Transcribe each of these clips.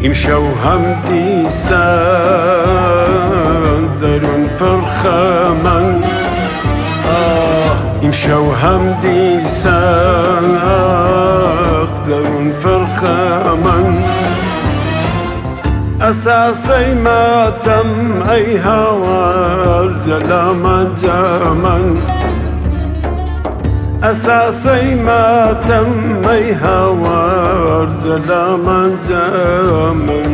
امشو هم دیسان درون پرخمن امشو هم دیسان درون پرخمن اساسی ماتم ای هوار جلام جامن اساسی ماتم ای هوار جلام جامن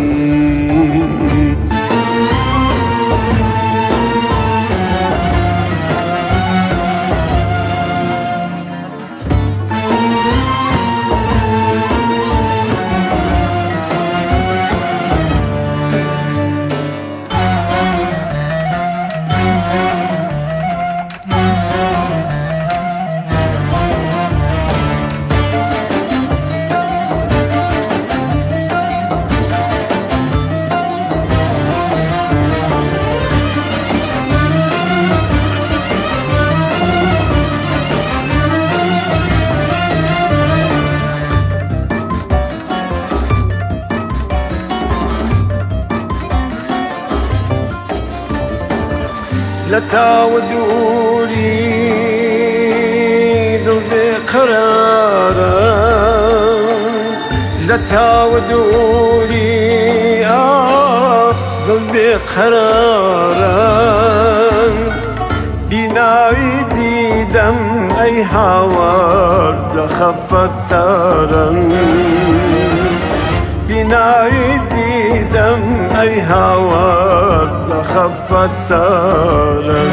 لتعودوني دل بقرارا لتعودوني دل بقرارا بناوي ديدم اي هوار دخفت تارا بناوي ديدم اي هوار دخفت تارا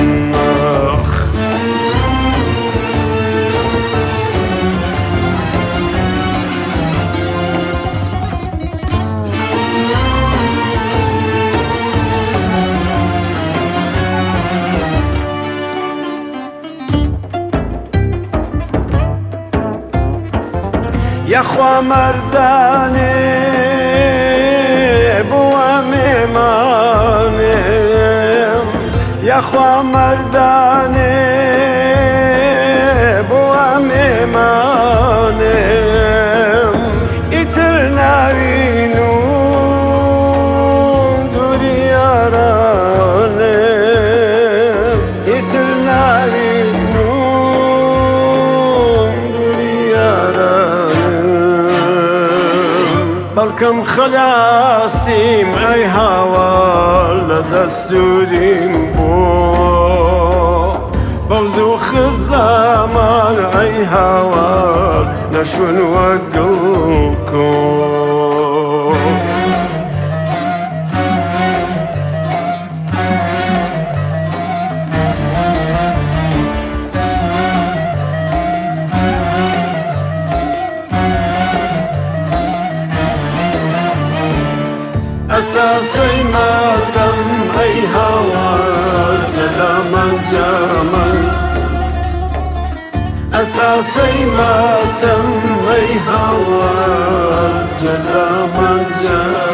يا خوا مرداني بوا ميماني يا خوا مرداني بوا ميماني اترنا وينو دوري ياراني اترنا وينو دوري ياراني بلكم خلاصيم اي هوا لدستوريم بو بوزوخ الزمان اي هوا نشون وقلكم اساسي ماتم اي هوا جلام جامن اساسي ماتم اي هوا جلام جامن